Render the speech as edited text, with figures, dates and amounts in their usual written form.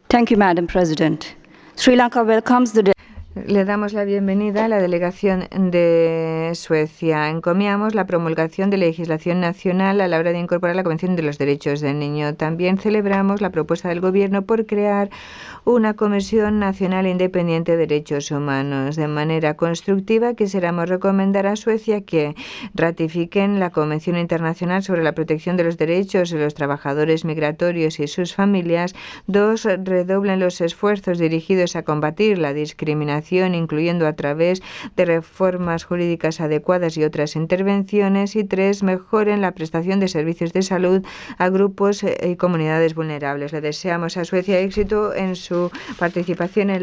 Thank you, Madam President. Sri Lanka welcomes the Le damos la bienvenida a la delegación de Suecia. Encomiamos la promulgación de legislación nacional a la hora de incorporar la Convención de los Derechos del Niño. También celebramos la propuesta del Gobierno por crear una Comisión Nacional Independiente de Derechos Humanos. De manera constructiva, quisiéramos recomendar a Suecia que ratifiquen la Convención Internacional sobre la Protección de los Derechos de los Trabajadores Migratorios y sus familias. 2. Redoblen los esfuerzos dirigidos a combatir la discriminación, incluyendo a través de reformas jurídicas adecuadas y otras intervenciones. Y 3. Mejoren la prestación de servicios de salud a grupos y comunidades vulnerables. Le deseamos a Suecia éxito en su participación en